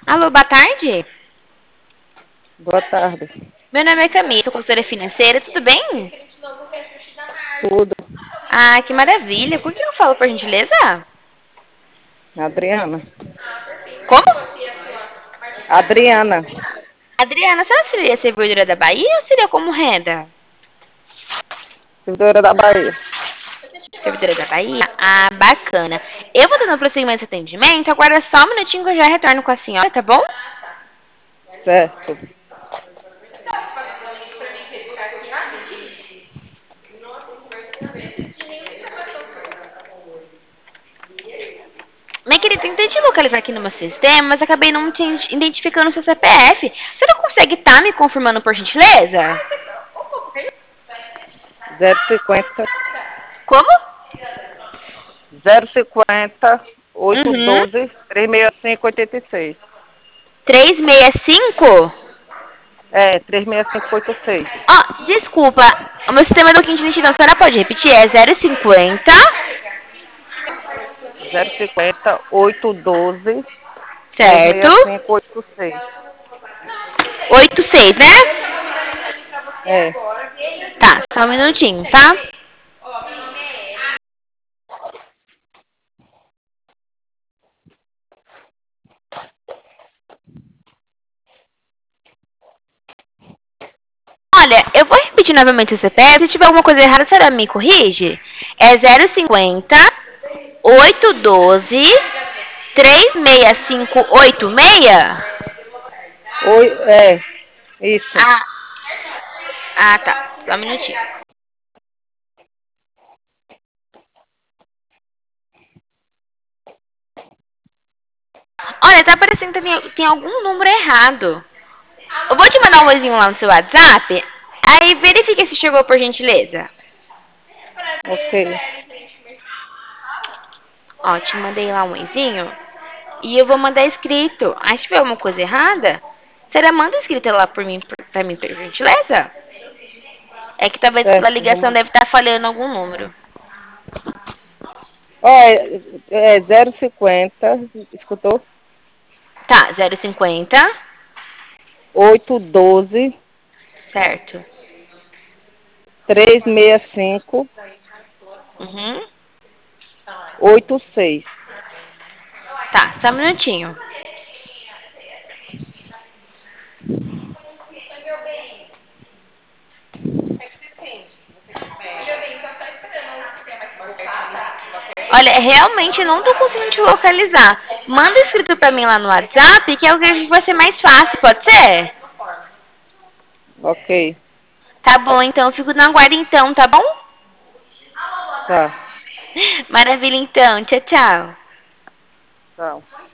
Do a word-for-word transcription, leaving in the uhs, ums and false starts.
Alô, boa tarde. Boa tarde. Meu nome é Camila, sou consultora financeira, tudo bem? Tudo. Ah, que maravilha. Com quem eu falo, por gentileza? Adriana. Como? Adriana. Adriana, será que seria servidora da Bahia ou seria como renda? Servidora da Bahia. Servidora da Bahia? Ah, bacana. Eu vou dando prosseguimento desse atendimento, aguarda só um minutinho que eu já retorno com a senhora, tá bom? Certo. Minha querida, tentei te localizar aqui no meu sistema, mas acabei não te identificando o seu C P F. Você não consegue estar me confirmando por gentileza? zero cinquenta. Como? zero cinquenta. Uhum. oitocentos e doze. trezentos e sessenta e cinco. oitenta e seis. trezentos e sessenta e cinco? É, trezentos e sessenta e cinco. oitenta e seis. Ó, desculpa, o meu sistema deu quinze nitidão. A senhora pode repetir? É zero cinquenta, zero cinquenta. oitocentos e doze. certo? trezentos e sessenta e cinco. oitenta e seis. oitenta e seis, né? É. Tá, só um minutinho, tá? Olha, eu vou repetir novamente o C P F. Se tiver alguma coisa errada, a senhora me corrige? É zero cinquenta, oitocentos e doze, trezentos e sessenta e cinco. oitenta e seis? Oi, é. Isso. Ah, ah, tá. Só um minutinho. Olha, tá parecendo que tem, tem algum número errado. Eu vou te mandar um oizinho lá no seu WhatsApp. Aí verifique se chegou por gentileza. Ok. Ó, te mandei lá um oizinho. E eu vou mandar escrito. Aí se tiver alguma coisa errada, você manda escrito lá por mim, por, pra mim, por gentileza. É que talvez a Certo. ligação Vamos. deve estar falhando algum número. Ó, é, é zero cinquenta. Escutou? Tá, zero cinquenta, oitocentos e doze. certo. trezentos e sessenta e cinco. Uhum. oitenta e seis. Tá, só um minutinho. Olha, realmente não tô conseguindo te localizar. Manda escrito pra mim lá no WhatsApp, que é o que vai ser mais fácil, pode ser? Ok. Tá bom, então, eu fico na guarda então, tá bom? Tá. Maravilha, então. Tchau, tchau. Tchau.